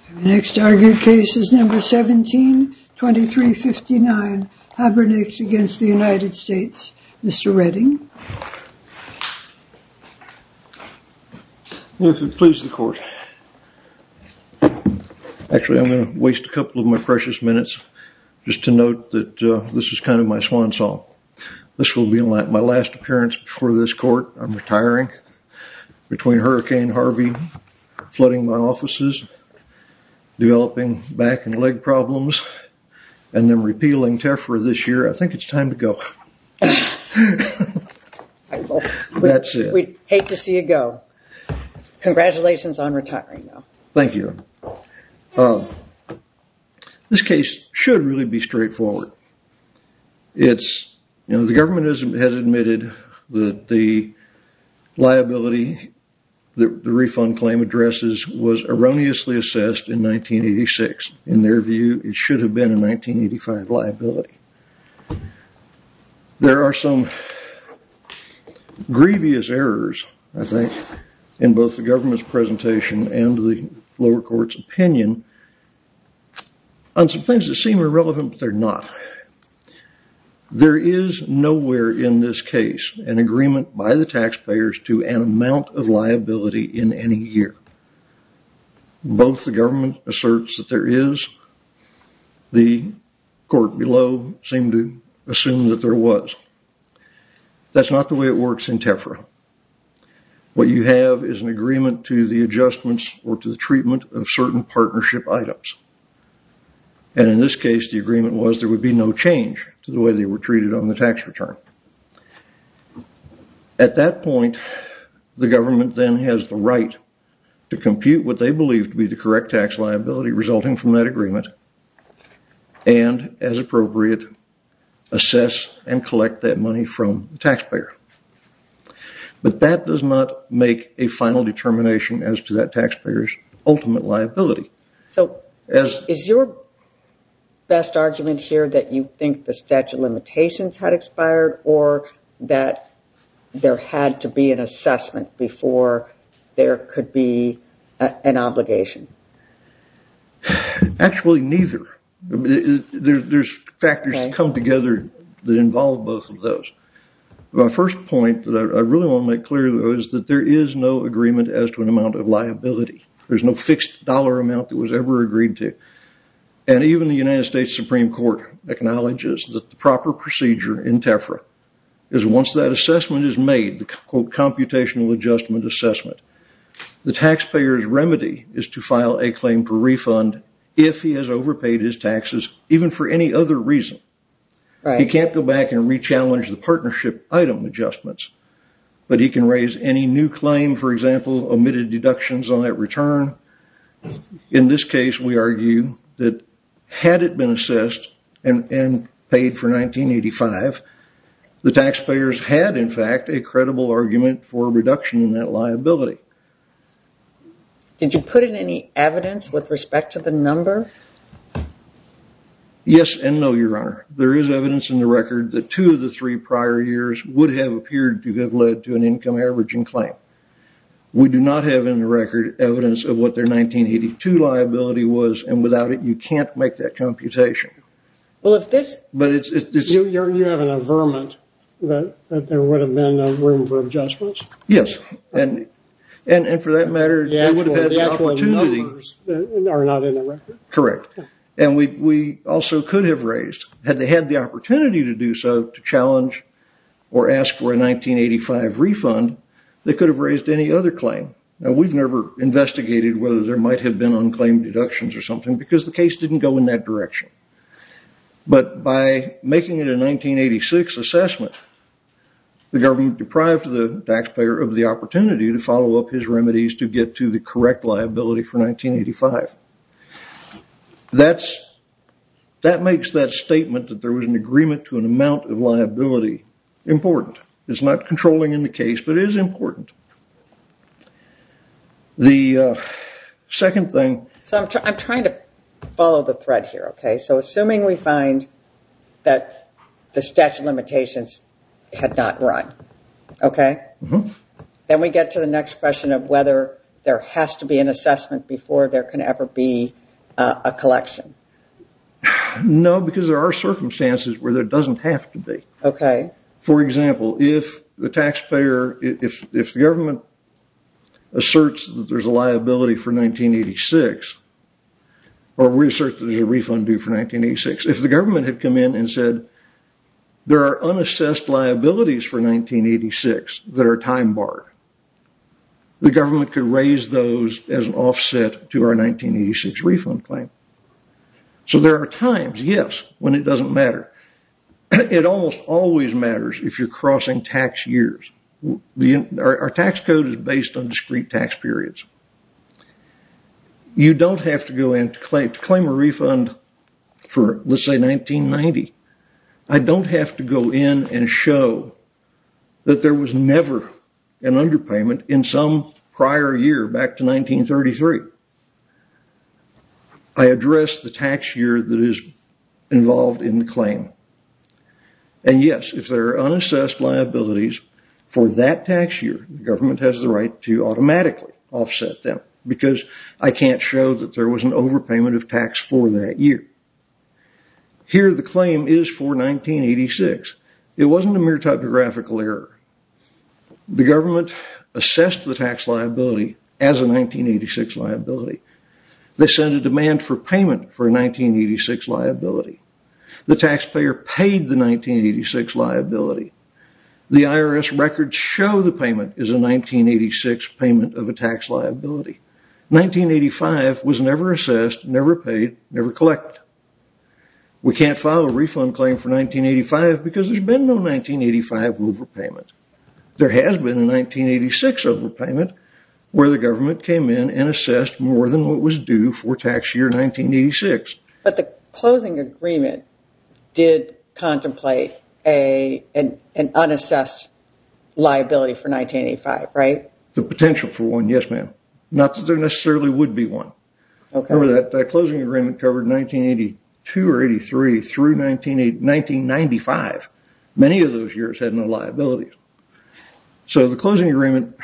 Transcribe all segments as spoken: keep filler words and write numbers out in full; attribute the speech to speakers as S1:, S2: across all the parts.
S1: The next argued case is number seventeen twenty-three fifty-nine, Habernick against the United States. Mister Redding.
S2: If it pleases the court. Actually, I'm going to waste a couple of my precious minutes just to note that uh, this is kind of my swan song. This will be my last appearance before this court. I'm retiring. Between Hurricane Harvey flooding my offices, developing back and leg problems, and then repealing TEFRA this year, I think it's time to go. That's it.
S3: We'd hate to see you go. Congratulations on retiring, though.
S2: Thank you. Uh, this case should really be straightforward. It's, you know, the government has, has admitted that the liability that the refund claim addresses was erroneously assessed in nineteen eighty-six. In their view, it should have been a nineteen eighty-five liability. There are some grievous errors, I think, in both the government's presentation and the lower court's opinion on some things that seem irrelevant, but they're not. There is nowhere in this case an agreement by the taxpayers to an amount of liability in any year. Both the government asserts that there is. The court below seemed to assume that there was. That's not the way it works in TEFRA. What you have is an agreement to the adjustments or to the treatment of certain partnership items. And in this case, the agreement was there would be no change to the way they were treated on the tax return. At that point, the government then has the right to compute what they believe to be the correct tax liability resulting from that agreement and, as appropriate, assess and collect that money from the taxpayer. But that does not make a final determination as to that taxpayer's ultimate liability.
S3: So as is your best argument here that you think the statute of limitations had expired or that there had to be an assessment before there could be a, an obligation?
S2: Actually, neither. There, there's factors okay. that come together that involve both of those. My first point that I, I really want to make clear, though, is that there is no agreement as to an amount of liability. There's no fixed dollar amount that was ever agreed to. And even the United States Supreme Court acknowledges that the proper procedure in TEFRA is once that assessment is made, the quote, computational adjustment assessment, the taxpayer's remedy is to file a claim for refund if he has overpaid his taxes, even for any other reason.
S3: Right.
S2: He can't go back and re-challenge the partnership item adjustments, but he can raise any new claim, for example, omitted deductions on that return. In this case, we argue that had it been assessed and, and paid for nineteen eighty-five, the taxpayers had, in fact, a credible argument for a reduction in that liability.
S3: Did you put in any evidence with respect to the number?
S2: Yes and no, Your Honor. There is evidence in the record that two of the three prior years would have appeared to have led to an income averaging claim. We do not have in the record evidence of what their nineteen eighty-two liability was, and without it, you can't make that computation.
S3: Well, if this...
S2: But it's... it's, it's
S4: you, you're, you have an averment that, that there would have been a room for adjustments?
S2: Yes. And and, and for that matter,
S4: the
S2: they
S4: actual,
S2: would have had the,
S4: the actual
S2: opportunity...
S4: numbers are not in the record.
S2: Correct.
S4: Yeah.
S2: And we we also could have raised, had they had the opportunity to do so, to challenge or ask for a nineteen eighty-five refund, they could have raised any other claim. Now, we've never investigated whether there might have been unclaimed deductions or something because the case didn't go in that direction. But by making it a nineteen eighty-six assessment, the government deprived the taxpayer of the opportunity to follow up his remedies to get to the correct liability for nineteen eighty-five. That's, that makes that statement that there was an agreement to an amount of liability important. It's not controlling in the case, but it is important. The uh, second thing...
S3: So I'm, tr- I'm trying to follow the thread here, okay? So assuming we find that the statute of limitations had not run, okay?
S2: Mm-hmm.
S3: Then we get to the next question of whether there has to be an assessment before there can ever be uh, a collection?
S2: No, because there are circumstances where there doesn't have to be.
S3: Okay.
S2: For example, if the taxpayer, if if the government asserts that there's a liability for nineteen eighty-six, or we assert that there's a refund due for nineteen eighty-six, if the government had come in and said there are unassessed liabilities for nineteen eighty-six that are time barred, the government could raise those as an offset to our nineteen eighty-six refund claim. So there are times, yes, when it doesn't matter. It almost always matters if you're crossing tax years. The, our, our tax code is based on discrete tax periods. You don't have to go in to claim, to claim a refund for, let's say, nineteen ninety. I don't have to go in and show that there was never an underpayment in some prior year back to nineteen thirty-three. I address the tax year that is involved in the claim. And yes, if there are unassessed liabilities for that tax year, the government has the right to automatically offset them because I can't show that there was an overpayment of tax for that year. Here the claim is for nineteen eighty-six. It wasn't a mere typographical error. The government assessed the tax liability as a nineteen eighty-six liability. They sent a demand for payment for a nineteen eighty-six liability. The taxpayer paid the nineteen eighty-six liability. The I R S records show the payment is a nineteen eighty-six payment of a tax liability. nineteen eighty-five was never assessed, never paid, never collected. We can't file a refund claim for nineteen eighty-five because there's been no nineteen eighty-five overpayment. There has been a nineteen eighty-six overpayment where the government came in and assessed more than what was due for tax year nineteen eighty-six.
S3: But the closing agreement did contemplate a an, an unassessed liability for nineteen eighty-five, right? The
S2: potential for one, yes, ma'am. Not that there necessarily would be one.
S3: Okay.
S2: Remember that, that closing agreement covered nineteen eighty-two or eighty-three through nineteen ninety-five. Many of those years had no liabilities. So the closing agreement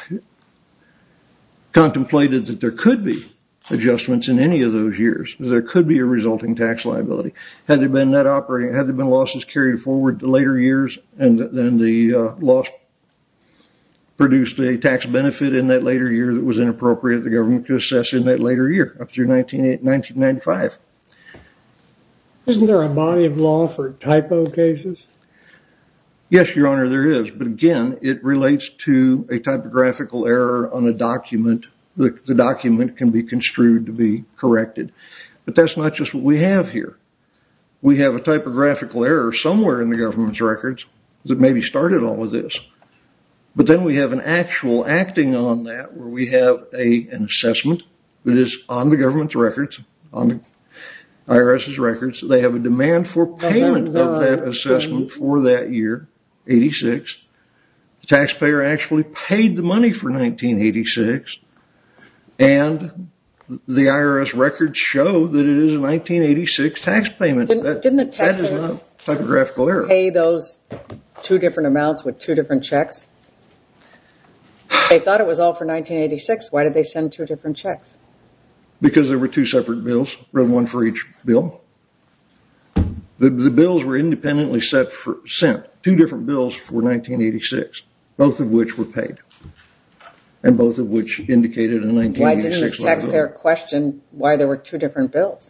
S2: contemplated that there could be adjustments in any of those years. There could be a resulting tax liability. Had there been net operating, had there been losses carried forward to later years and then the uh, loss produced a tax benefit in that later year that was inappropriate, the government could assess in that later year up through nineteen ninety-five.
S4: Isn't there a body of law for typo cases?
S2: Yes, Your Honor, there is. But again, it relates to a typographical error on a document. The, the document can be construed to be corrected. But that's not just what we have here. We have a typographical error somewhere in the government's records that maybe started all of this. But then we have an actual acting on that where we have a, an assessment that is on the government's records, on the IRS's records. They have a demand for payment of that assessment for that year, eighty-six. The taxpayer actually paid the money for nineteen eighty-six. And the I R S records show that it is a nineteen eighty-six tax payment.
S3: Didn't,
S2: that,
S3: didn't the taxpayer
S2: that is not typographical error.
S3: Pay those two different amounts with two different checks? They thought it was all for nineteen eighty-six. Why did they send two different checks?
S2: Because there were two separate bills, one for each bill. The, the bills were independently set for, sent, two different bills for nineteen eighty-six, both of which were paid, and both of which indicated a nineteen eighty-six
S3: Why didn't the taxpayer
S2: liability.
S3: question why there were two different bills?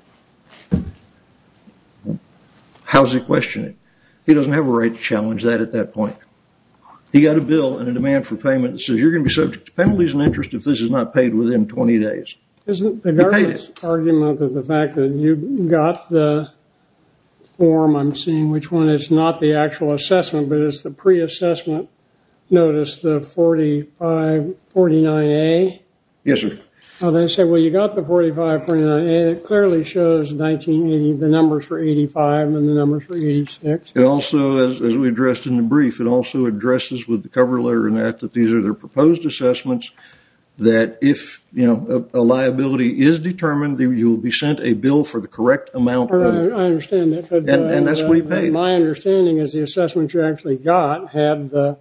S2: How's he questioning it? He doesn't have a right to challenge that at that point. He got a bill and a demand for payment that says you're going to be subject to penalties and interest if this is not paid within twenty days.
S4: Isn't the government's argument that the fact that you got the form, I'm seeing which one, it's not the actual assessment, but it's the pre-assessment notice, the forty-five forty-nine A?
S2: Yes, sir.
S4: Oh, they say, well, you got the forty-five forty-nine A. It clearly shows nineteen eighty, the numbers for eighty-five and the numbers for eighty-six.
S2: It also, as, as we addressed in the brief, it also addresses with the cover letter in that that these are their proposed assessments, that if, you know, a, a liability is determined, you will be sent a bill for the correct amount.
S4: I,
S2: of,
S4: I understand that. But,
S2: and,
S4: uh,
S2: and that's
S4: uh,
S2: what he paid.
S4: My understanding is the assessment you actually got had the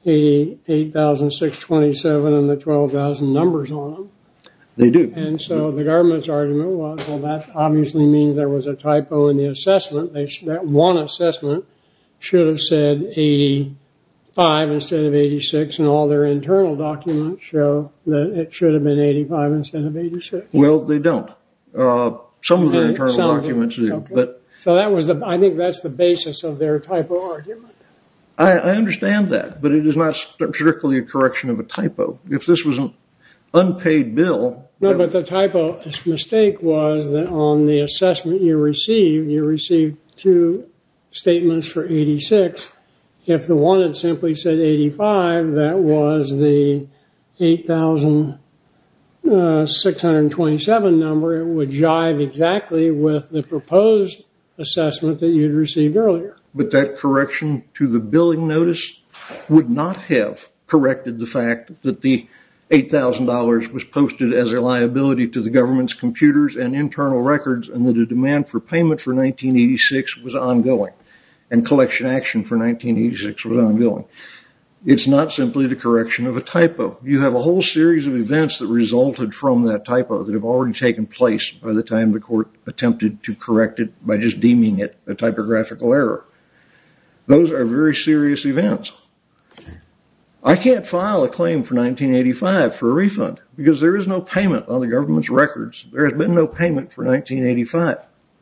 S4: eighty-eight thousand six hundred twenty-seven and the twelve thousand numbers on them.
S2: They do.
S4: And so the government's argument was, well, that obviously means there was a typo in the assessment. They sh- that one assessment should have said eighty-five instead of eighty-six, and all their internal documents show that it should have been eighty-five instead of eighty-six.
S2: Well, they don't. Uh, some of their internal
S4: Some
S2: documents do.
S4: Okay.
S2: But
S4: so that was the, I think that's the basis of their typo argument.
S2: I, I understand that, but it is not strictly a correction of a typo. If this was an unpaid bill.
S4: No, but the typo mistake was that on the assessment you received, you received two statements for eighty-six. If the one had simply said eighty-five, that was the eight thousand six hundred twenty-seven number. It would jive exactly with the proposed assessment that you'd received earlier.
S2: But that correction to the billing notice would not have corrected the fact that the eight thousand dollars was posted as a liability to the government's computers and internal records, and that a demand for payment for nineteen eighty-six was ongoing, and collection action for nineteen eighty-six was ongoing. It's not simply the correction of a typo. You have a whole series of events that resulted from that typo that have already taken place by the time the court attempted to correct it by just deeming it a typographical error. Those are very serious events. I can't file a claim for nineteen eighty-five for a refund because there is no payment on the government's records. There has been no payment for nineteen eighty-five.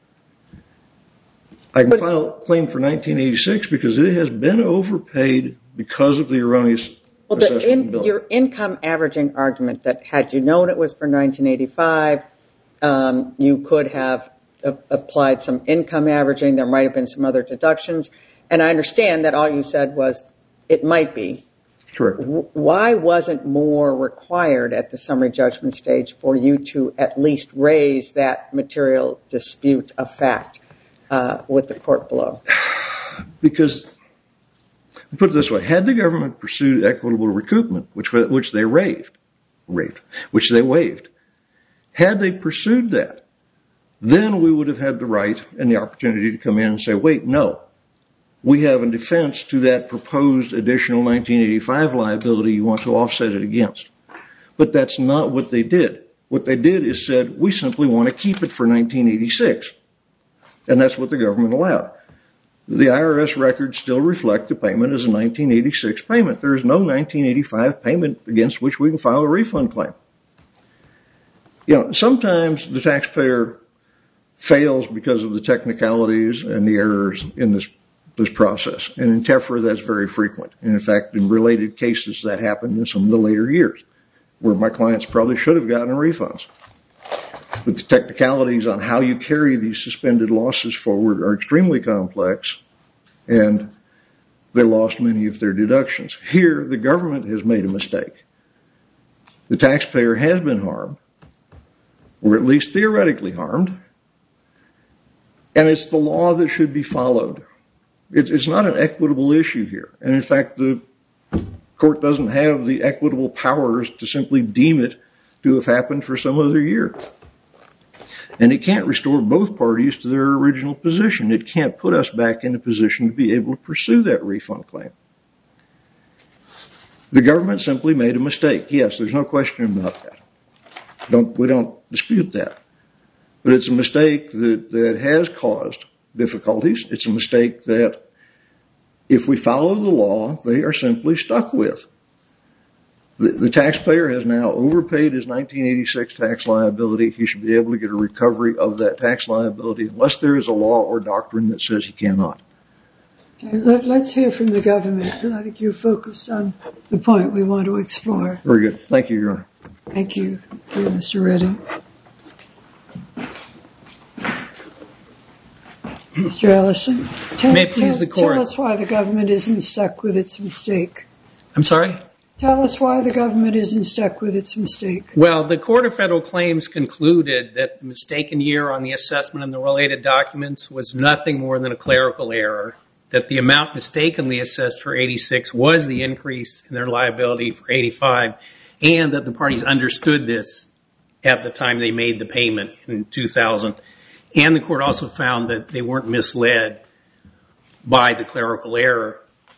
S2: I can file a claim for nineteen eighty-six because it has been overpaid because of the erroneous
S3: well,
S2: assessment
S3: the in,
S2: bill.
S3: Your income averaging argument that had you known it was for nineteen eighty-five, um, you could have a- applied some income averaging. There might have been some other deductions. And I understand that all you said was it might be.
S2: Correct.
S3: Why wasn't more required at the summary judgment stage for you to at least raise that material dispute of fact uh, with the court below?
S2: Because, put it this way, had the government pursued equitable recoupment, which which they waived, waived, which they waived, had they pursued that, then we would have had the right and the opportunity to come in and say, wait, no. We have a defense to that proposed additional nineteen eighty-five liability you want to offset it against. But that's not what they did. What they did is said, we simply want to keep it for nineteen eighty-six. And that's what the government allowed. The I R S records still reflect the payment as a nineteen eighty-six payment. There is no nineteen eighty-five payment against which we can file a refund claim. You know, sometimes the taxpayer fails because of the technicalities and the errors in this this process. And in TEFRA, that's very frequent. And in fact, in related cases, that happened in some of the later years, where my clients probably should have gotten refunds. But the technicalities on how you carry these suspended losses forward are extremely complex, and they lost many of their deductions. Here, the government has made a mistake. The taxpayer has been harmed, or at least theoretically harmed, and it's the law that should be followed. It's not an equitable issue here. And in fact, the court doesn't have the equitable powers to simply deem it to have happened for some other year. And it can't restore both parties to their original position. It can't put us back in a position to be able to pursue that refund claim. The government simply made a mistake. Yes, there's no question about that. Don't, we don't dispute that. But it's a mistake that, that has caused difficulties. It's a mistake that, if we follow the law, they are simply stuck with. The, the taxpayer has now overpaid his nineteen eighty-six tax liability. He should be able to get a recovery of that tax liability unless there is a law or doctrine that says he cannot.
S1: Okay, let, let's hear from the government. I think you focused on the point we want to explore.
S2: Very good. Thank you, Your Honor.
S1: Thank you, Thank you Mister Redding. Mister Ellison, tell,
S5: May it please
S1: tell,
S5: the court.
S1: tell us why the government isn't stuck with its mistake.
S5: I'm sorry?
S1: Tell us why the government isn't stuck with its mistake.
S5: Well, the Court of Federal Claims concluded that the mistaken year on the assessment and the related documents was nothing more than a clerical error, that the amount mistakenly assessed for eighty-six was the increase in their liability for eighty-five, and that the parties understood this at the time they made the payment in two thousand. And the court also found that they weren't misled by the clerical error.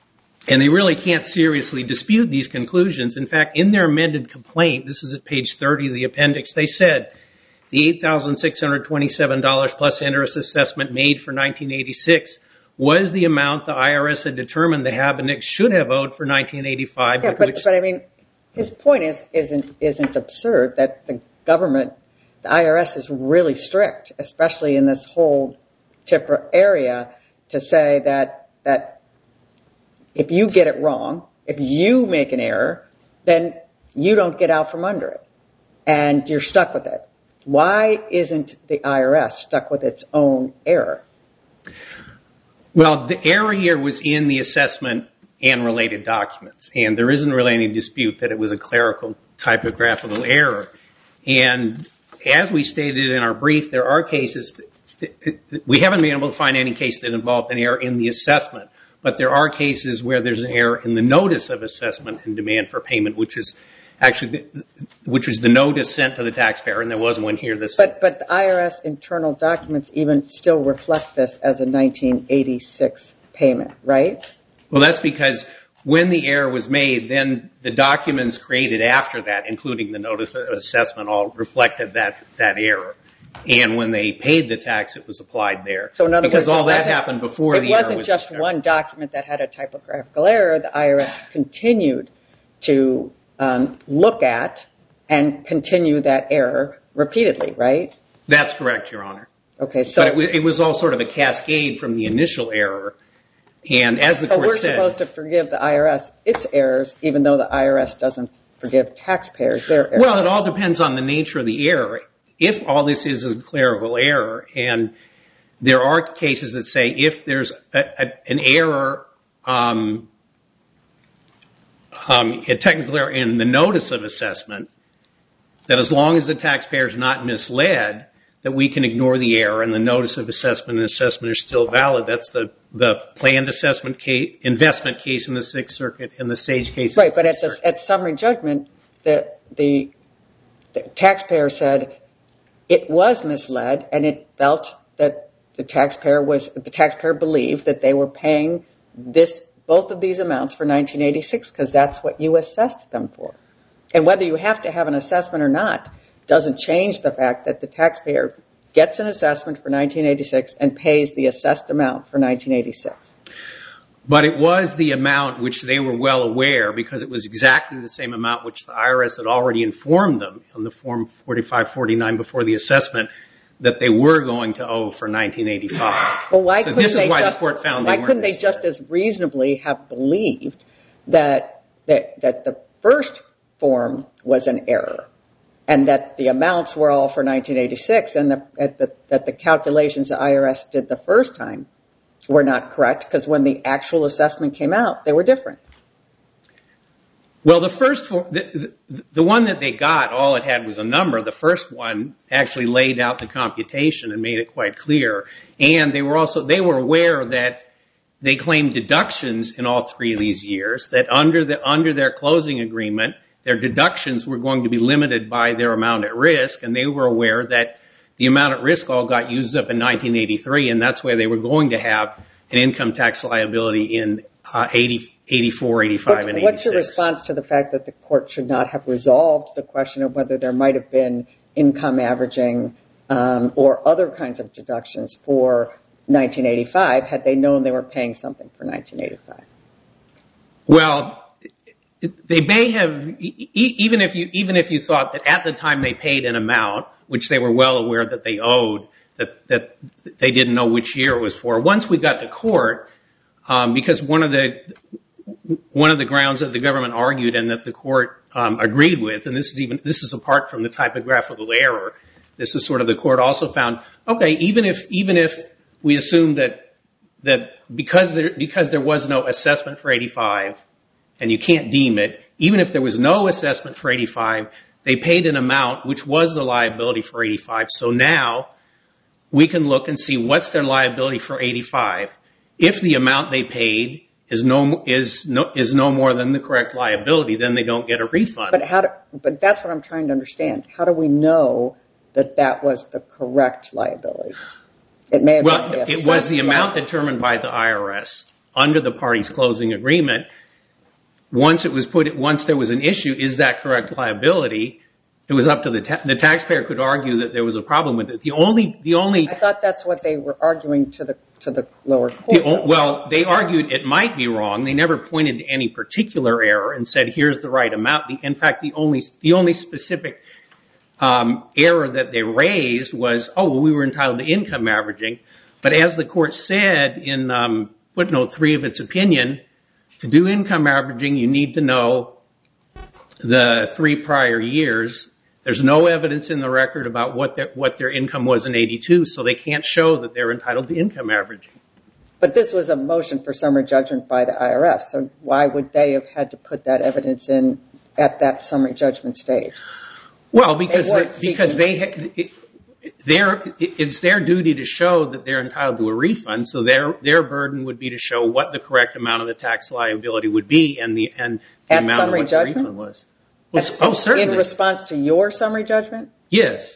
S5: And they really can't seriously dispute these conclusions. In fact, in their amended complaint, this is at page thirty of the appendix, they said the eight thousand six hundred twenty-seven dollars plus interest assessment made for nineteen eighty-six was the amount the I R S had determined the Habenichts should have owed for nineteen eighty-five.
S3: Yeah, but, which, but I mean, his point is, isn't, isn't absurd that the government, the I R S is really strict, especially in this whole TIPRA area, to say that, that if you get it wrong, if you make an error, then you don't get out from under it. And you're stuck with it. Why isn't the I R S stuck with its own error?
S5: Well, the error here was in the assessment and related documents. And there isn't really any dispute that it was a clerical typographical error. And as we stated in our brief, there are cases, that, we haven't been able to find any case that involved an error in the assessment. But there are cases where there's an error in the notice of assessment and demand for payment, which is actually, which was the notice sent to the taxpayer, and there wasn't one here. This
S3: but but the I R S internal documents even still reflect this as a nineteen eighty-six payment, right?
S5: Well, that's because when the error was made, then the documents created after that, including the notice of assessment, all reflected that that error. And when they paid the tax, it was applied there.
S3: So in other
S5: because
S3: words,
S5: all that happened before the error was.
S3: It wasn't just one document that had a typographical error. The I R S continued to um, look at and continue that error repeatedly, right?
S5: That's correct, Your Honor.
S3: Okay, so
S5: but it, it was all sort of a cascade from the initial error. And as the
S3: so
S5: court
S3: we're
S5: said,
S3: supposed to forgive the I R S its errors, even though the I R S doesn't forgive taxpayers their errors.
S5: Well, it all depends on the nature of the error. If all this is a clerical error, and there are cases that say if there's a, a, an error, um, um, a technical error in the notice of assessment, that as long as the taxpayer is not misled, that we can ignore the error and the notice of assessment and assessment are still valid. That's the, the planned assessment case, investment case in the Sixth Circuit and the Sage case.
S3: Right, but at, the, at summary judgment, the, the, the taxpayer said it was misled, and it felt that the taxpayer was the taxpayer believed that they were paying this both of these amounts for nineteen eighty-six because that's what you assessed them for. And whether you have to have an assessment or not doesn't change the fact that the taxpayer gets an assessment for nineteen eighty-six and pays the assessed amount for nineteen eighty-six.
S5: But it was the amount which they were well aware, because it was exactly the same amount which the I R S had already informed them on the Form forty-five forty-nine before the assessment that they were going to owe for nineteen eighty-five.
S3: Well, why
S5: so
S3: couldn't
S5: this
S3: they
S5: is why
S3: just,
S5: the court found
S3: why
S5: they
S3: couldn't they
S5: misled.
S3: just as reasonably have believed that that that the first form was an error, and that the amounts were all for nineteen eighty-six, and the, that, the, that the calculations the I R S did the first time were not correct, because when the actual assessment came out, they were different.
S5: Well, the first, the, the, the one that they got, all it had was a number. The first one actually laid out the computation and made it quite clear. And they were also, they were aware that they claimed deductions in all three of these years, that under the, under their closing agreement, their deductions were going to be limited by their amount at risk, and they were aware that the amount at risk all got used up in nineteen eighty-three, and that's why they were going to have an income tax liability in uh, eighty, eighty-four, eighty-five, and eighty-six.
S3: What's your response to the fact that the court should not have resolved the question of whether there might have been income averaging um, or other kinds of deductions for nineteen eighty-five had they known they were paying something for nineteen eighty-five?
S5: Well, they may have, even if you even if you thought that at the time they paid an amount, which they were well aware that they owed, that that they didn't know which year it was for. Once we got to court, um, because one of the one of the grounds that the government argued and that the court um, agreed with, and this is even this is apart from the typographical error. This is sort of the court also found, okay, even if even if we assume that that because there because there was no assessment for eighty-five. And you can't deem it, even if there was no assessment for eighty-five, they paid an amount which was the liability for eighty-five. So now we can look and see what's their liability for eighty-five. If the amount they paid is no is no is no more than the correct liability, then they don't get a refund.
S3: But how? Do, but that's what I'm trying to understand. How do we know that that was the correct liability? It may have
S5: well,
S3: been the
S5: it was the amount
S3: liability.
S5: determined by the I R S. under the party's closing agreement. Once it was put, once there was an issue, is that correct liability? It was up to the ta- the taxpayer could argue that there was a problem with it. The only the only
S3: I thought that's what they were arguing to the to the lower court.
S5: The, well, they argued it might be wrong. They never pointed to any particular error and said here's the right amount. The, in fact, the only the only specific um, error that they raised was, oh, well, we were entitled to income averaging. But as the court said in um, footnote three of its opinion, to do income averaging, you need to know the three prior years. There's no evidence in the record about what their, what their income was in eighty-two, so they can't show that they're entitled to income averaging.
S3: But this was a motion for summary judgment by the I R S, so why would they have had to put that evidence in at that summary judgment stage?
S5: Well, because they, because they it, their it's their duty to show that they're entitled to a refund, so their their burden would be to show what the correct amount of the tax liability would be and the and the
S3: at
S5: amount of what
S3: judgment?
S5: the refund was. Well, At, oh, certainly.
S3: In response to your summary judgment?
S5: Yes.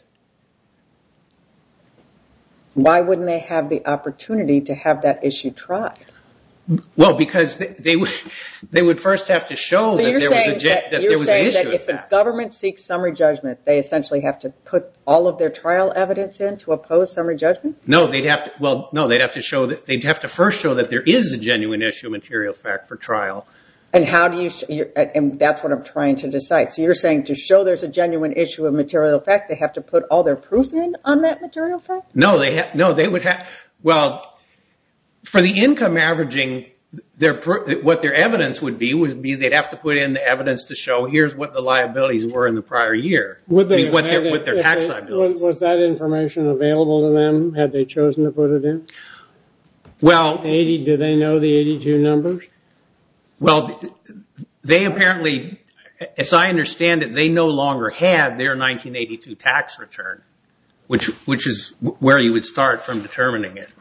S3: Why wouldn't they have the opportunity to have that issue tried?
S5: Well, because they, they would they would first have to show
S3: so
S5: that there was a
S3: that,
S5: that
S3: you're
S5: there was
S3: saying
S5: an issue
S3: that if the government seeks summary judgment, they essentially have to put all of their trial evidence in to oppose summary judgment?
S5: No, they'd have to. Well, no, they'd have to show that they'd have to first show that there is a genuine issue of material fact for trial.
S3: And how do you? Sh- and that's what I'm trying to decide. So you're saying to show there's a genuine issue of material fact, they have to put all their proof in on that material fact?
S5: No, they ha- no, they would have. Well, for the income averaging, their what their evidence would be would be they'd have to put in the evidence to show here's what the liabilities were in the prior year.
S4: Would they
S5: I mean, what their
S4: it,
S5: what their tax
S4: they,
S5: liabilities?
S4: Was that information available to them? Had they chosen to put it in?
S5: Well,
S4: eighty. Do they know the eighty-two numbers?
S5: Well, they apparently, as I understand it, they no longer had their nineteen eighty-two tax return, which which is where you would start from determining it.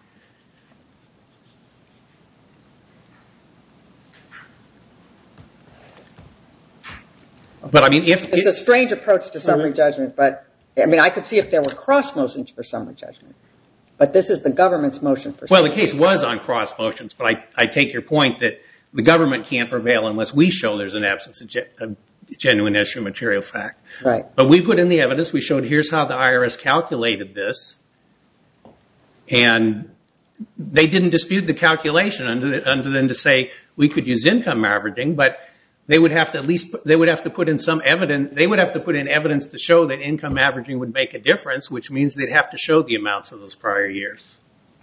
S5: But I mean, if
S3: it's
S5: it,
S3: a strange approach to summary judgment, but I mean, I could see if there were cross motions for summary judgment. But this is the government's motion for summary judgment.
S5: Well, the case was on cross motions, but I, I take your point that the government can't prevail unless we show there's an absence of ge- a genuine issue of material fact.
S3: Right.
S5: But we put in the evidence. We showed here's how the I R S calculated this. And they didn't dispute the calculation other than to say we could use income averaging, but they would have to at least, they would have to put in some evidence, they would have to put in evidence to show that income averaging would make a difference, which means they'd have to show the amounts of those prior years.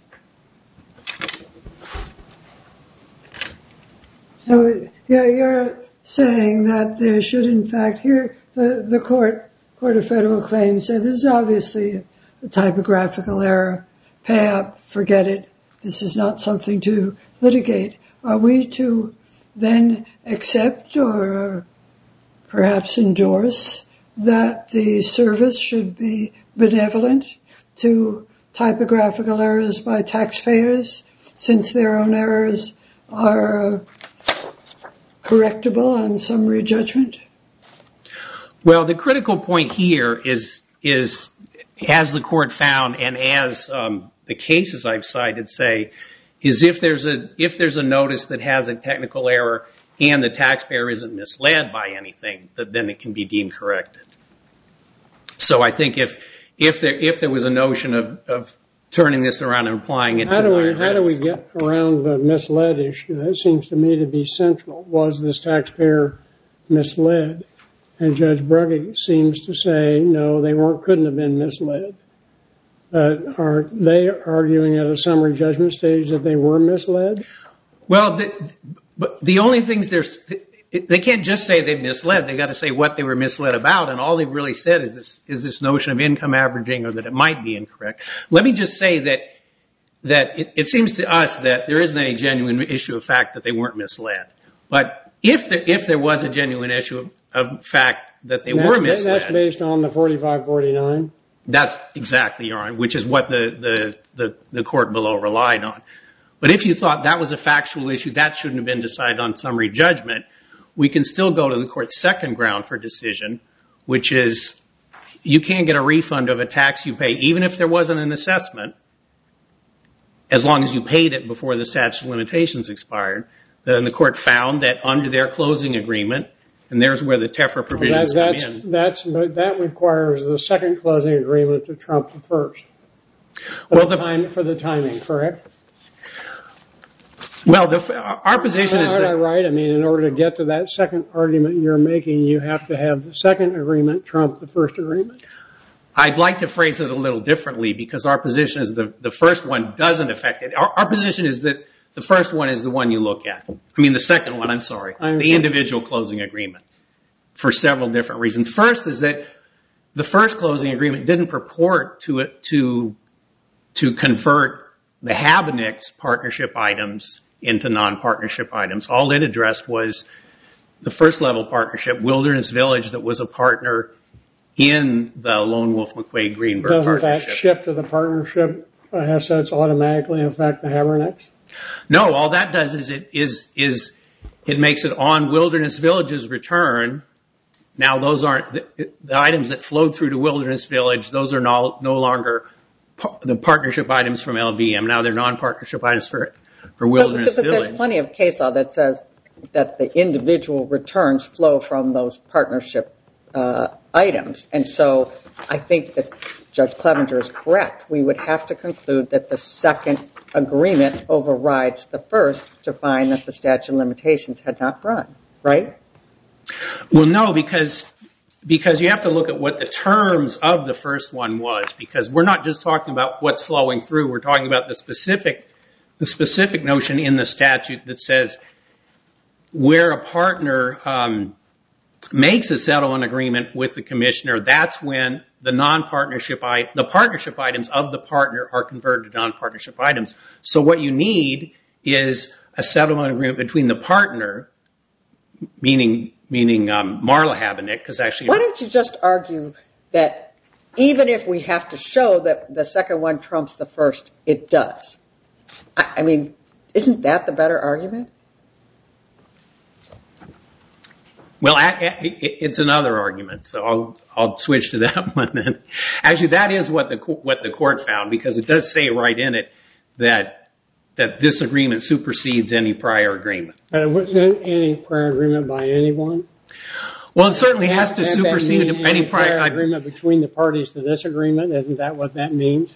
S1: So yeah, you're saying that there should, in fact, here the, the court, Court of Federal Claims said this is obviously a typographical error. Pay up, forget it. This is not something to litigate. Are we to then accept or perhaps endorse that the service should be benevolent to typographical errors by taxpayers, since their own errors are correctable on summary judgment?
S5: Well, the critical point here is, is as the court found and as um, the cases I've cited say, is if there's a if there's a notice that has a technical error and the taxpayer isn't misled by anything, that then it can be deemed corrected. So I think if if there if there was a notion of, of turning this around and applying it
S4: how
S5: to
S4: do
S5: the
S4: we
S5: I R S.
S4: How do we get around the misled issue? That seems to me to be central. Was this taxpayer misled? And Judge Brugge seems to say, no, they weren't, couldn't have been misled. But are they arguing at a summary judgment stage that they were misled?
S5: Well, the, but the only things there's, they can't just say they've misled. They've got to say what they were misled about, and all they've really said is this is this notion of income averaging or that it might be incorrect. Let me just say that that it, it seems to us that there isn't any genuine issue of fact that they weren't misled. But if there, if there was a genuine issue of, of fact that they
S4: that's,
S5: were misled,
S4: that's based on the forty-five forty-nine.
S5: That's exactly, Your Honor, which is what the, the, the, the court below relied on. But if you thought that was a factual issue, that shouldn't have been decided on summary judgment, we can still go to the court's second ground for decision, which is you can't get a refund of a tax you pay, even if there wasn't an assessment, as long as you paid it before the statute of limitations expired. Then the court found that under their closing agreement, and there's where the TEFRA provisions
S4: well, that's,
S5: come in.
S4: That's, but that requires the second closing agreement to trump the first. For, well, the, the time, for the timing, correct?
S5: Well, the, our position is that...
S4: Aren't I right? I mean, in order to get to that second argument you're making, you have to have the second agreement trump the first agreement.
S5: I'd like to phrase it a little differently because our position is the, the first one doesn't affect it. Our, our position is that the first one is the one you look at. I mean, the second one, I'm sorry, I'm the individual closing agreement for several different reasons. First is that the first closing agreement didn't purport to it to, to convert the Habenic's partnership items into non-partnership items. All it addressed was the first level partnership, Wilderness Village, that was a partner in the Lone Wolf McQuaid Greenberg
S4: Doesn't
S5: partnership.
S4: That shift of the partnership assets automatically affect the Habernicks?
S5: No, all that does is it is is it makes it on Wilderness Village's return. Now those aren't the, the items that flowed through to Wilderness Village. Those are no, no longer par, the partnership items from L V M. Now they're non-partnership items for for Wilderness
S3: but, but, but
S5: Village.
S3: There's plenty of case law that says that the individual returns flow from those partnership uh, items, and so I think that Judge Clevenger is correct. We would have to conclude that the second agreement overrides the first to find that the statute of limitations had not run, right?
S5: Well, no, because because you have to look at what the terms of the first one was, because we're not just talking about what's flowing through. We're talking about the specific the specific notion in the statute that says where a partner um, makes a settlement agreement with the commissioner, that's when the non-partnership the partnership items of the partner are converted to non-partnership items. So what you need is a settlement agreement between the partner, meaning meaning um, Marla Habenick, because actually.
S3: Why don't you just argue that even if we have to show that the second one trumps the first, it does? I, I mean, isn't that the better argument?
S5: Well, it's another argument, so I'll I'll switch to that one then. Actually, that is what the what the court found, because it does say right in it that that this agreement supersedes any prior agreement.
S4: Uh, was there any prior agreement by anyone?
S5: Well, it certainly has to
S4: Doesn't
S5: supersede
S4: any
S5: any prior,
S4: prior agreement between the parties to this agreement. Isn't that what that means?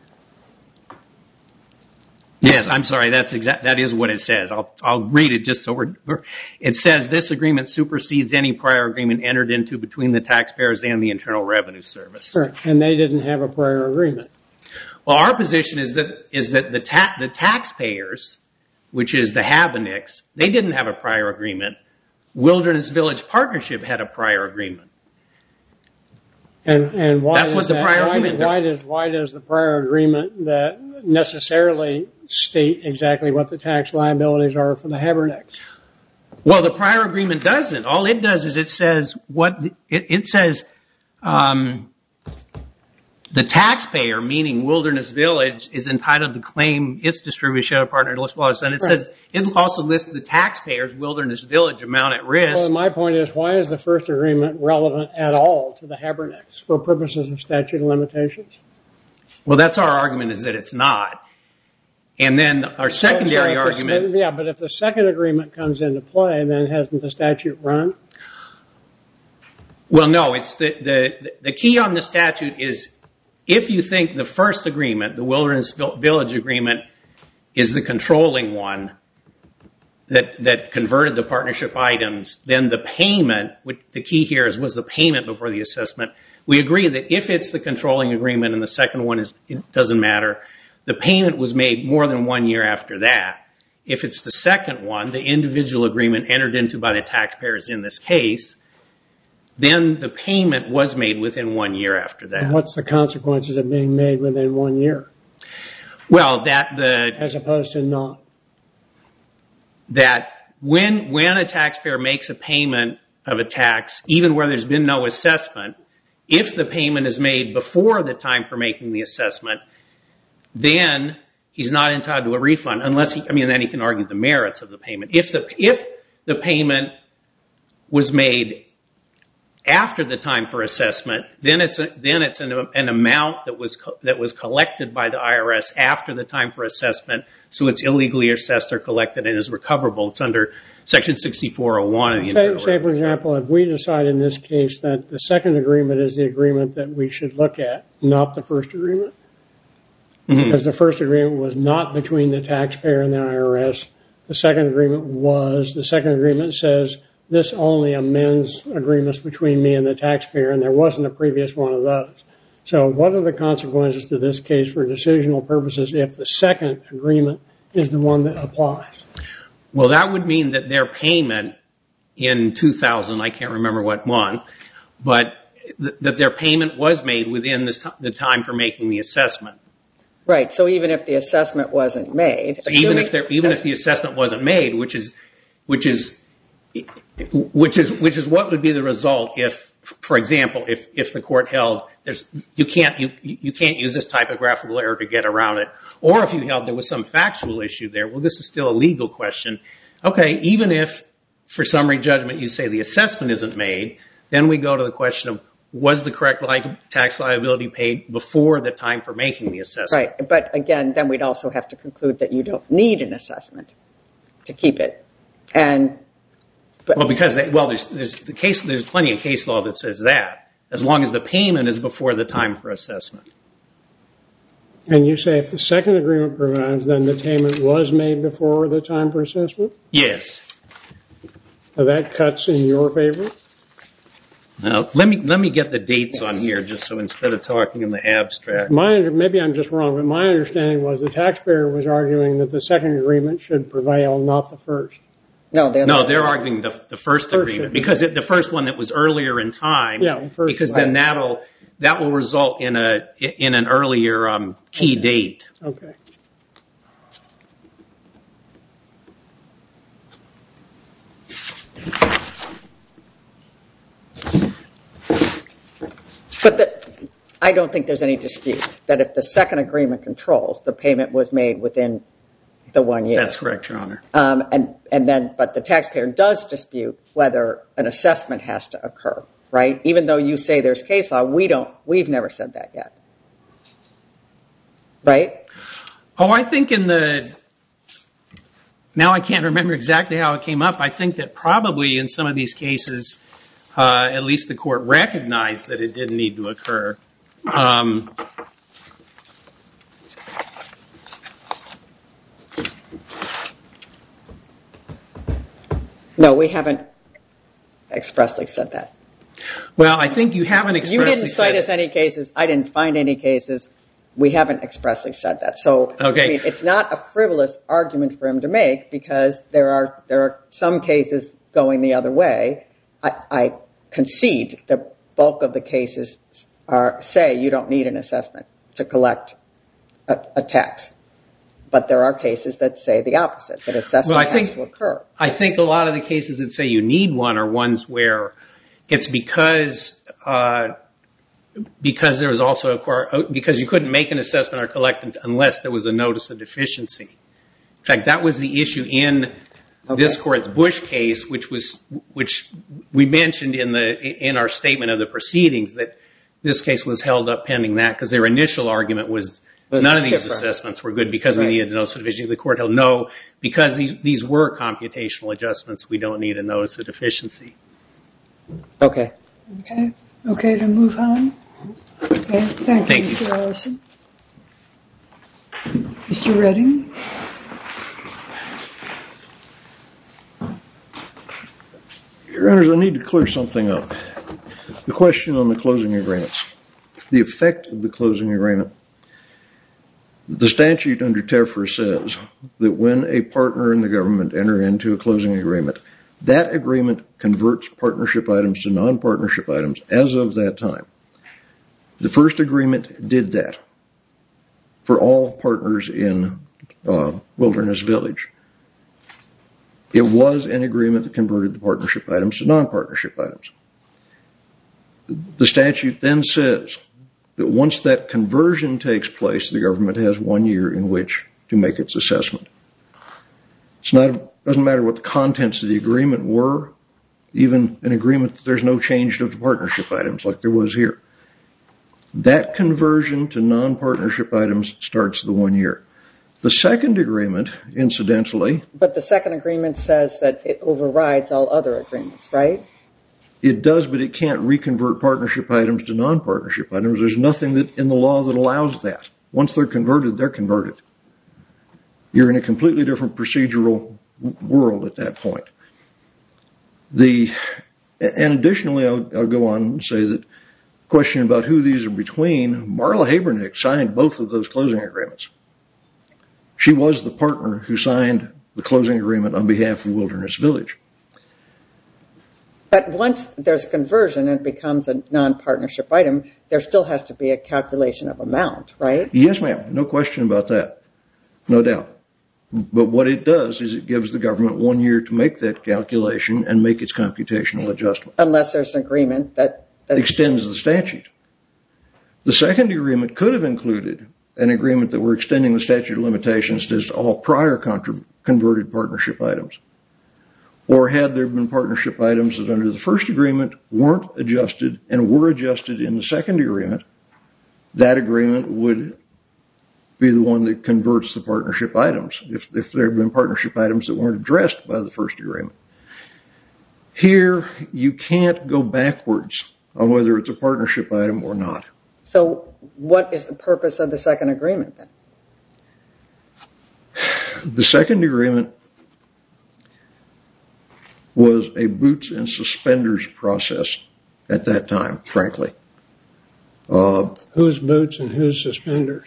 S5: Yes, I'm sorry. That's exact. That is what it says. I'll I'll read it just so we're, we're. It says this agreement supersedes any prior agreement entered into between the taxpayers and the Internal Revenue Service.
S4: Sure, and they didn't have a prior agreement.
S5: Well, our position is that is that the ta- the taxpayers, which is the Habenicks, they didn't have a prior agreement. Wilderness Village Partnership had a prior agreement.
S4: And and why
S5: That's
S4: does
S5: what the
S4: that,
S5: prior
S4: why,
S5: agreement
S4: why does why does the prior agreement that necessarily state exactly what the tax liabilities are for the Habenicks?
S5: Well, the prior agreement doesn't. All it does is it says what it, it says. Um, the taxpayer, meaning Wilderness Village, is entitled to claim its distributed share partner list laws, and it right. says it also lists the taxpayers' Wilderness Village amount at risk.
S4: Well, my point is, why is the first agreement relevant at all to the Habenicks for purposes of statute of limitations?
S5: Well, that's our argument, is that it's not. And then our secondary so, so argument...
S4: The, yeah, but if the second agreement comes into play, then hasn't the statute run?
S5: Well, no. It's the, the, the key on the statute is if you think the first agreement, the Wilderness Village agreement, is the controlling one that, that converted the partnership items, then the payment, which the key here is was the payment before the assessment. We agree that if it's the controlling agreement and the second one is, it doesn't matter, the payment was made more than one year after that. If it's the second one, the individual agreement entered into by the taxpayers in this case, then the payment was made within one year after that.
S4: And what's the consequences of being made within one year?
S5: Well, that the...
S4: As opposed to not.
S5: That when, when a taxpayer makes a payment of a tax, even where there's been no assessment, if the payment is made before the time for making the assessment, then he's not entitled to a refund unless he, I mean, then he can argue the merits of the payment. If the, if the payment was made after the time for assessment, then it's a, then it's an, an amount that was co- that was collected by the I R S after the time for assessment, so it's illegally assessed or collected and is recoverable. It's under Section sixty-four oh one of the Internal
S4: Say, say for example, if we decide in this case that the second agreement is the agreement that we should look at, not the first agreement, mm-hmm. because the first agreement was not between the taxpayer and the I R S. The second agreement was. The second agreement says this only amends agreements between me and the taxpayer, and there wasn't a previous one of those. So what are the consequences to this case for decisional purposes if the second agreement is the one that applies?
S5: Well, that would mean that their payment in two thousand, I can't remember what month, but th- that their payment was made within this t- the time for making the assessment.
S3: Right. So even if the assessment wasn't made,
S5: so even if there, even if the assessment wasn't made, which is, which is, which is, which is what would be the result if, for example, if, if the court held there's, you can't, you, you can't use this typographical error to get around it. Or if you held there was some factual issue there, well, this is still a legal question. Okay, even if for summary judgment you say the assessment isn't made, then we go to the question of was the correct li- tax liability paid before the time for making the assessment?
S3: Right, but again, then we'd also have to conclude that you don't need an assessment to keep it. And but,
S5: well, because they, well, there's there's the case there's plenty of case law that says that as long as the payment is before the time for assessment.
S4: And you say if the second agreement provides, then the payment was made before the time for assessment?
S5: Yes.
S4: So that cuts in your favor?
S5: Now, let me let me get the dates on here, just so instead of talking in the abstract.
S4: My, maybe I'm just wrong, but my understanding was the taxpayer was arguing that the second agreement should prevail, not the first.
S3: No, they're,
S5: no, they're arguing the, the first, first agreement, agreement because it, the first one that was earlier in time.
S4: Yeah, the first,
S5: because
S4: right.
S5: then that'll that will result in a in an earlier um, key
S4: okay.
S5: date.
S4: Okay.
S3: But the, I don't think there's any dispute that if the second agreement controls, the payment was made within the one year.
S5: That's correct, Your Honor.
S3: Um, and, and then, but the taxpayer does dispute whether an assessment has to occur, right? Even though you say there's case law, we don't, we've never said that yet. Right?
S5: Oh, I think in the, now I can't remember exactly how it came up. I think that probably in some of these cases, uh, at least the court recognized that it didn't need to occur. Um,
S3: No, we haven't expressly said that.
S5: Well, I think you haven't expressly said
S3: You didn't cite us any cases. I didn't find any cases. We haven't expressly said that. So
S5: okay.
S3: I mean, it's not a frivolous argument for him to make because there are there are some cases going the other way. I, I concede the bulk of the cases are say you don't need an assessment to collect a, a tax. But there are cases that say the opposite, that assessment well, I think, has to occur.
S5: I think a lot of the cases that say you need one are ones where it's because uh, because there was also a, because you couldn't make an assessment or collect it unless there was a notice of deficiency. In fact, that was the issue in okay. this court's Bush case, which was which we mentioned in the in our statement of the proceedings that this case was held up pending that because their initial argument was. None of these different. assessments were good because right. we needed a notice of deficiency. The court held no, because these, these were computational adjustments, we don't need a notice of deficiency.
S3: Okay.
S1: Okay. Okay to move on? Okay. Thank,
S5: Thank
S1: you,
S5: you,
S1: Mister Allison. Mister Redding?
S2: Your Honors, I need to clear something up. The question on the closing agreements, the effect of the closing agreement. The statute under Tefra says that when a partner in the government enter into a closing agreement, that agreement converts partnership items to non-partnership items as of that time. The first agreement did that for all partners in uh, Wilderness Village. It was an agreement that converted the partnership items to non-partnership items. The statute then says that once that conversion takes place, the government has one year in which to make its assessment. It's not, it doesn't matter what the contents of the agreement were. even an agreement that there's no change to the partnership items like there was here. That conversion to non-partnership items starts the one year. The second agreement, incidentally...
S3: But the second agreement says that it overrides all other agreements, right?
S2: It does, but it can't reconvert partnership items to non-partnership items. There's nothing that in the law that allows that. Once they're converted, they're converted. You're in a completely different procedural world at that point. The, and additionally, I'll, I'll go on and say that question about who these are between, Marla Habernick signed both of those closing agreements. She was the partner who signed the closing agreement on behalf of Wilderness Village.
S3: But once there's a conversion and it becomes a non-partnership item, there still has to be a calculation of amount, right?
S2: Yes, ma'am. No question about that. No doubt. But what it does is it gives the government one year to make that calculation and make its computational adjustment.
S3: Unless there's an agreement that... that
S2: extends the statute. The second agreement could have included an agreement that we're extending the statute of limitations to all prior contra- converted partnership items. Or had there been partnership items that under the first agreement weren't adjusted and were adjusted in the second agreement, that agreement would be the one that converts the partnership items if, if there had been partnership items that weren't addressed by the first agreement. Here, you can't go backwards on whether it's a partnership item or not.
S3: So what is the purpose of the second agreement then?
S2: The second agreement was a boots and suspenders process at that time, frankly. Uh,
S4: whose boots and whose suspenders?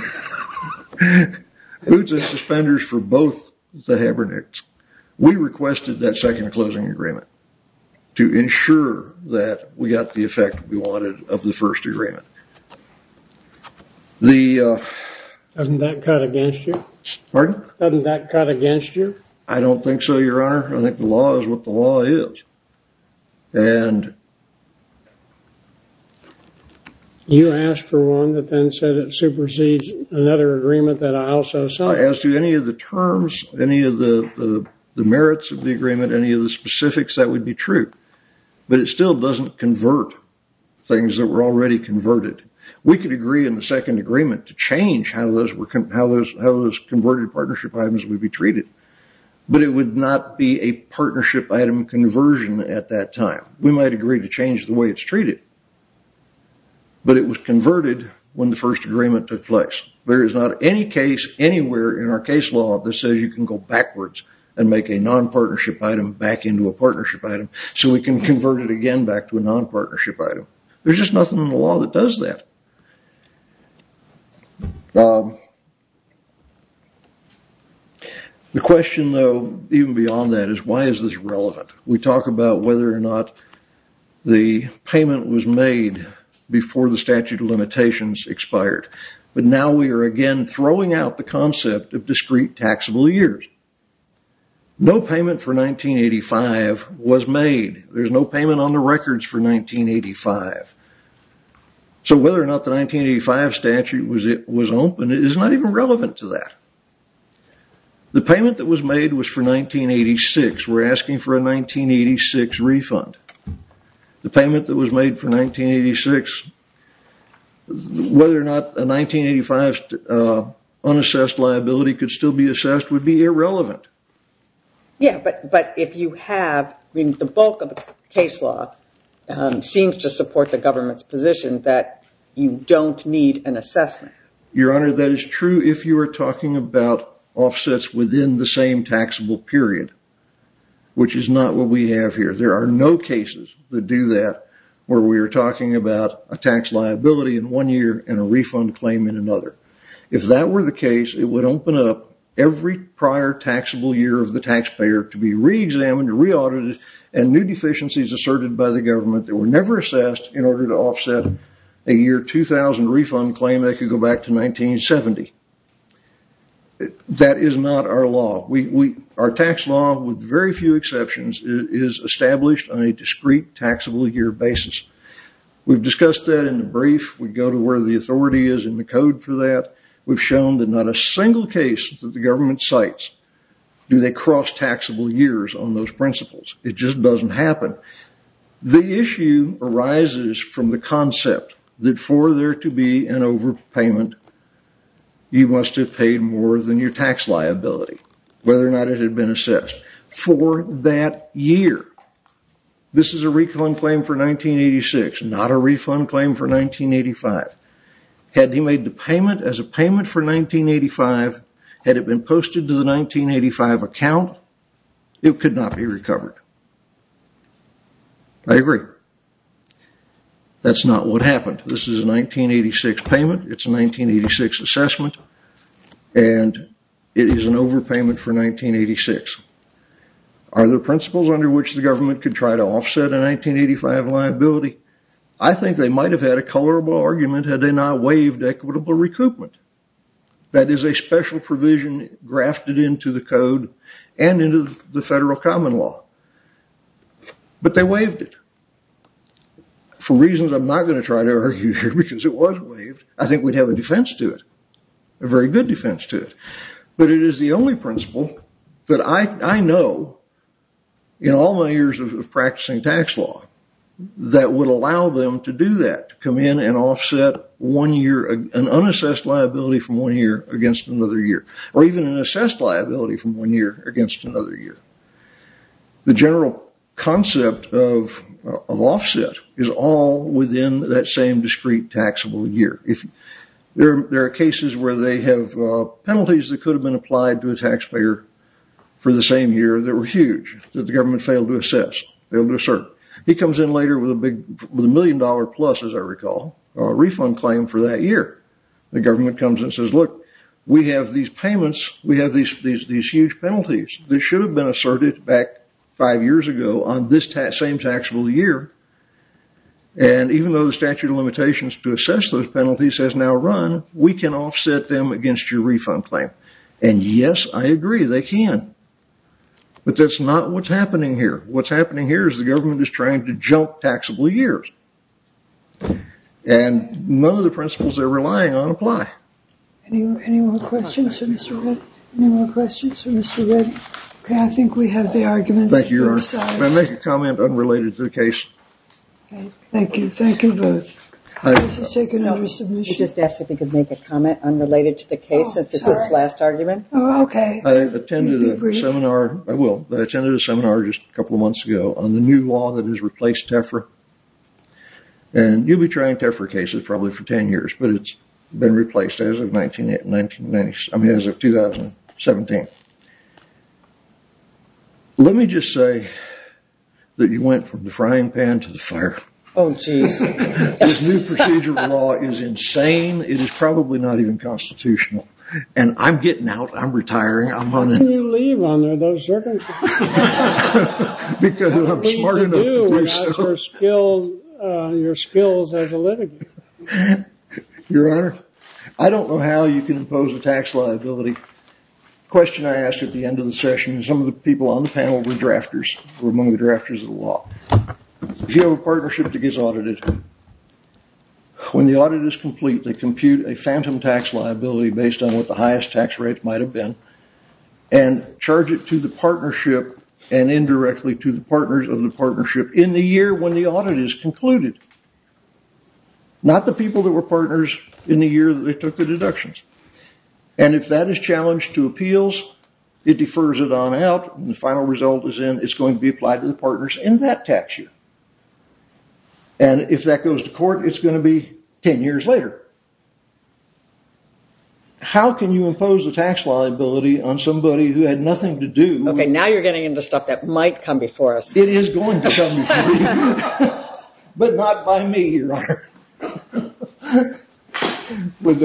S2: Boots and suspenders for both the Habernicks. We requested that second closing agreement to ensure that we got the effect we wanted of the first agreement. The uh,
S4: Doesn't that cut against you?
S2: Pardon?
S4: Doesn't that cut against you?
S2: I don't think so, Your Honor. I think the law is what the law is. And
S4: you asked for one that then said it supersedes another agreement that I also signed.
S2: As to any of the terms, any of the, the, the merits of the agreement, any of the specifics, that would be true. But it still doesn't convert things that were already converted. We could agree in the second agreement to change how those were con- how those how those converted partnership items would be treated, but it would not be a partnership item conversion at that time. We might agree to change the way it's treated, but it was converted when the first agreement took place. There is not any case anywhere in our case law that says you can go backwards and make a non-partnership item back into a partnership item so we can convert it again back to a non-partnership item. There's just nothing in the law that does that. Um, the question, though, even beyond that, is why is this relevant? We talk about whether or not the payment was made before the statute of limitations expired. But now we are again throwing out the concept of discrete taxable years. No payment for nineteen eighty-five was made. There's no payment on the records for nineteen eighty-five. So whether or not the nineteen eighty-five statute was it was open is not even relevant to that. The payment that was made was for nineteen eighty-six. We're asking for a nineteen eighty-six refund. The payment that was made for nineteen eighty-six, whether or not a nineteen eighty-five uh, unassessed liability could still be assessed would be irrelevant.
S3: Yeah, but, but if you have, I mean, the bulk of the case law um, seems to support the government's position that you don't need an assessment.
S2: Your Honor, that is true if you are talking about offsets within the same taxable period, which is not what we have here. There are no cases that do that where we are talking about a tax liability in one year and a refund claim in another. If that were the case, it would open up every prior taxable year of the taxpayer to be re-examined, re-audited, and new deficiencies asserted by the government that were never assessed in order to offset a year two thousand refund claim that could go back to nineteen seventy. That is not our law. We, we, our tax law, with very few exceptions, is, is established on a discrete taxable year basis. We've discussed that in the brief. We go to where the authority is in the code for that. We've shown that not a single case that the government cites do they cross taxable years on those principles? It just doesn't happen. The issue arises from the concept that for there to be an overpayment, you must have paid more than your tax liability, whether or not it had been assessed, for that year. This is a refund claim for nineteen eighty-six, not a refund claim for nineteen eighty-five. Had he made the payment as a payment for nineteen eighty-five, had it been posted to the nineteen eighty-five account, it could not be recovered. I agree. That's not what happened. This is a nineteen eighty-six payment. It's a nineteen eighty-six assessment, and it is an overpayment for nineteen eighty-six. Are there principles under which the government could try to offset a nineteen eighty-five liability? I think they might have had a colorable argument had they not waived equitable recoupment. That is a special provision grafted into the code and into the federal common law. But they waived it. For reasons I'm not going to try to argue here because it was waived, I think we'd have a defense to it, a very good defense to it. But it is the only principle that I, I know in all my years of, of practicing tax law that would allow them to do that, to come in and offset one year, an unassessed liability from one year against another year, or even an assessed liability from one year against another year. The general concept of, uh, of offset is all within that same discrete taxable year. If there, there are cases where they have uh, penalties that could have been applied to a taxpayer for the same year that were huge, that the government failed to assess, failed to assert. He comes in later with a big, with a million dollar plus, as I recall, a refund claim for that year. The government comes and says, look, we have these payments, we have these, these, these huge penalties that should have been asserted back five years ago on this ta- same taxable year. And even though the statute of limitations to assess those penalties has now run, we can offset them against your refund claim. And yes, I agree, they can. But that's not what's happening here. What's happening here is the government is trying to jump taxable years. And none of the principles they're relying on apply.
S1: Any, any more questions for Mister Red? Any more questions for Mister Red? Okay, I think we have the arguments.
S2: Thank you, Your Honor. May I make a comment unrelated to the case?
S1: Okay, thank you. Thank you both.
S2: I,
S1: this is taken under submission.
S3: You just asked if you could make a comment unrelated to the case oh, since it's its last argument.
S1: Oh, okay.
S2: I attended a seminar, I will, I attended a seminar just a couple of months ago on the new law that has replaced TEFRA. And you'll be trying TEFRA cases probably for ten years, but it's been replaced as of nineteen ninety, I mean, as of two thousand seventeen. Let me just say that you went from the frying pan to the fire.
S3: Oh, geez.
S2: This new procedural law is insane. It is probably not even constitutional. And I'm getting out. I'm retiring. I'm running.
S4: How can you leave under those circumstances?
S2: Because what I'm smart enough to do,
S4: do
S2: so.
S4: Your skills, uh, your skills as a litigant.
S2: Your Honor, I don't know how you can impose a tax liability. Question I asked at the end of the session, some of the people on the panel were drafters, were among the drafters of the law. If you have a partnership that gets audited, when the audit is complete, they compute a phantom tax liability based on what the highest tax rates might have been and charge it to the partnership and indirectly to the partners of the partnership in the year when the audit is concluded. Not the people that were partners in the year that they took the deductions. And if that is challenged to appeals, it defers it on out, and the final result is in, it's going to be applied to the partners in that tax year. And if that goes to court, it's going to be ten years later. How can you impose a tax liability on somebody who had nothing to do?
S3: Okay, now you're getting into stuff that might come before us.
S2: It is going to come before you, but not by me, Your Honor. With